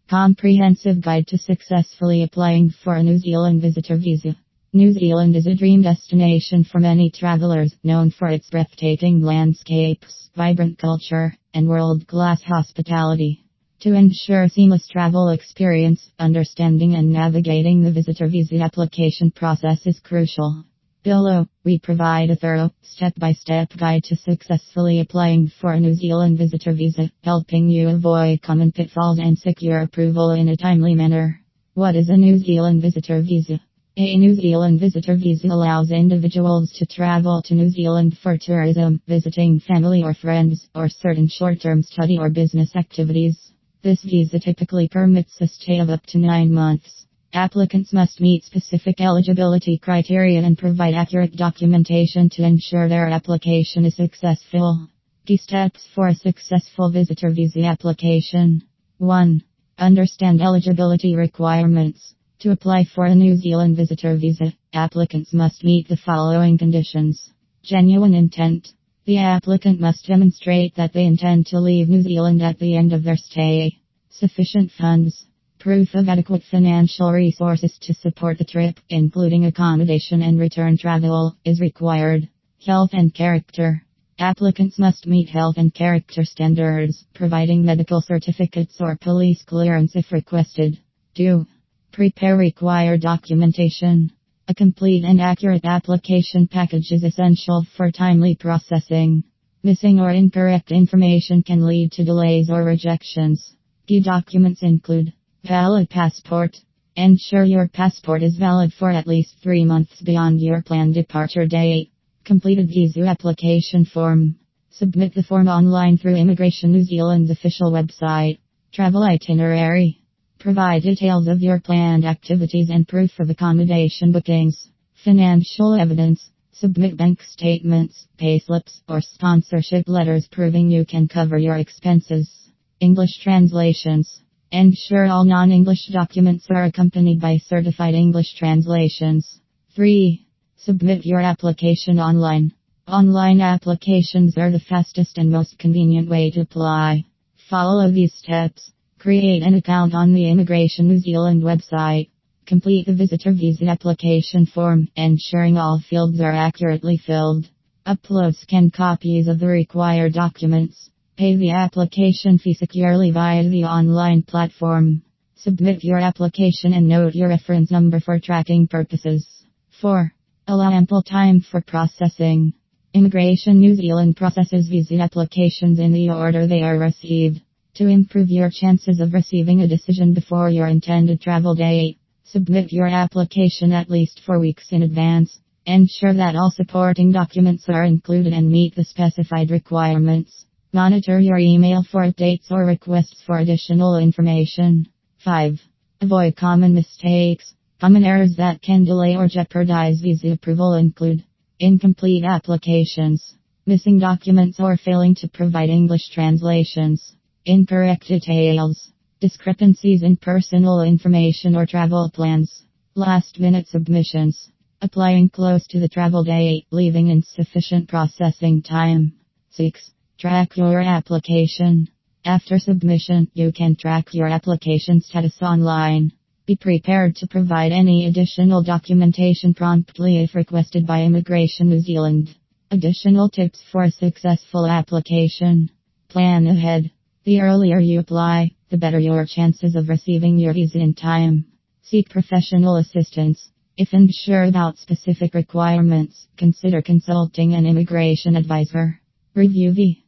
Comprehensive guide to successfully applying for a New Zealand visitor visa. New Zealand is a dream destination for many travelers, known for its breathtaking landscapes, vibrant culture, and world-class hospitality. To ensure seamless travel experience, understanding and navigating the visitor visa application process is crucial. Below, we provide a thorough, step-by-step guide to successfully applying for a New Zealand visitor visa, helping you avoid common pitfalls and secure approval in a timely manner. What is a New Zealand visitor visa? A New Zealand visitor visa allows individuals to travel to New Zealand for tourism, visiting family or friends, or certain short-term study or business activities. This visa typically permits a stay of up to 9 months. Applicants must meet specific eligibility criteria and provide accurate documentation to ensure their application is successful. Key steps for a successful visitor visa application. 1. Understand eligibility requirements. To apply for a New Zealand visitor visa, applicants must meet the following conditions. Genuine intent. The applicant must demonstrate that they intend to leave New Zealand at the end of their stay. Sufficient funds. Proof of adequate financial resources to support the trip, including accommodation and return travel, is required. Health and character. Applicants must meet health and character standards, providing medical certificates or police clearance if requested. 2. Prepare required documentation. A complete and accurate application package is essential for timely processing. Missing or incorrect information can lead to delays or rejections. Key documents include valid passport. Ensure your passport is valid for at least 3 months beyond your planned departure date. Completed visa application form. Submit the form online through Immigration New Zealand's official website. Travel itinerary. Provide details of your planned activities and proof of accommodation bookings. Financial evidence. Submit bank statements, payslips, or sponsorship letters proving you can cover your expenses. English translations. Ensure all non-English documents are accompanied by certified English translations. 3. Submit your application online. Online applications are the fastest and most convenient way to apply. Follow these steps. Create an account on the Immigration New Zealand website. Complete the visitor visa application form, ensuring all fields are accurately filled. Upload scanned copies of the required documents. Pay the application fee securely via the online platform. Submit your application and note your reference number for tracking purposes. 4. Allow ample time for processing. Immigration New Zealand processes visa applications in the order they are received. To improve your chances of receiving a decision before your intended travel date, submit your application at least 4 weeks in advance. Ensure that all supporting documents are included and meet the specified requirements. Monitor your email for updates or requests for additional information. 5. Avoid common mistakes. Common errors that can delay or jeopardize visa approval include incomplete applications, missing documents or failing to provide English translations, incorrect details, discrepancies in personal information or travel plans, last-minute submissions, applying close to the travel date, leaving insufficient processing time. 6. Track your application. After submission, you can track your application status online. Be prepared to provide any additional documentation promptly if requested by Immigration New Zealand. Additional tips for a successful application. Plan ahead. The earlier you apply, the better your chances of receiving your visa in time. Seek professional assistance. If unsure about specific requirements, consider consulting an immigration advisor. Review the